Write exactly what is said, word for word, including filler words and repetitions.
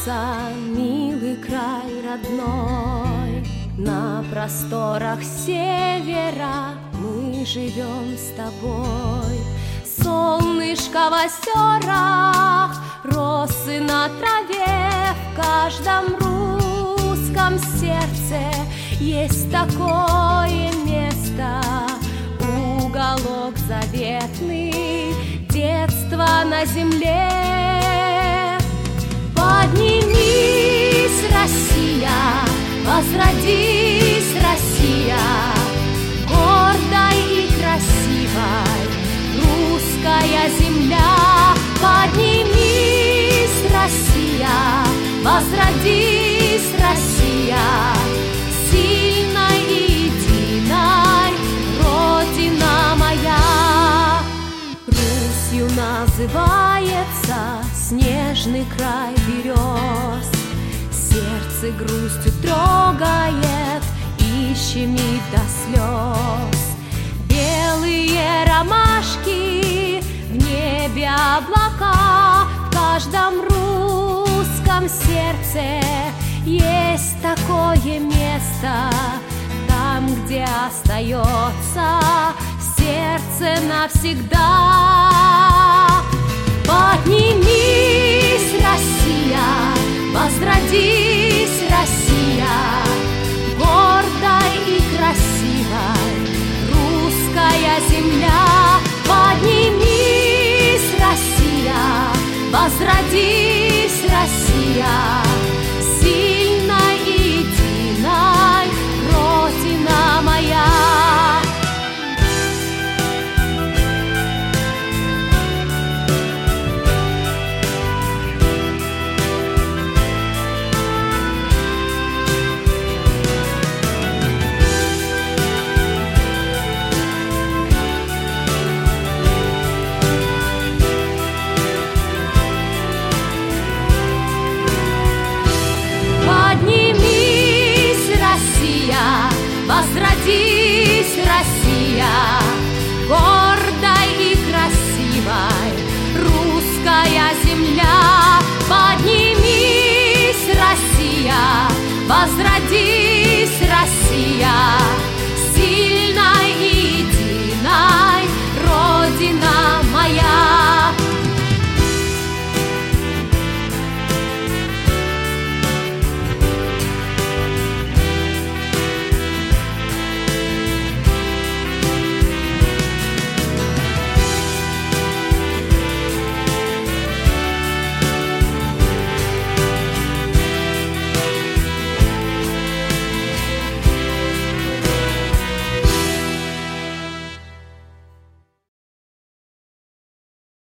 Раскрывается милый край родной. На просторах севера мы живем с тобой. Солнышко в озерах, росы на траве, в каждом русском сердце есть такое место, уголок заветный, детство на земле. Поднимись, Россия, возродись, Россия, гордой и красивой, русская земля. Поднимись, Россия, возродись, Россия, сильной и единой, Родина моя. Русью называется снежный край берез, сердце грустью трогает и щемит до слез. Белые ромашки, в небе облака, в каждом русском сердце есть такое место, там, где остается сердце навсегда. Поднимись, Россия, возродись, Россия, гордой и красивой, русская земля. Поднимись, Россия, возродись, Россия, сильной и единой, Родина моя. Возродись, Россия,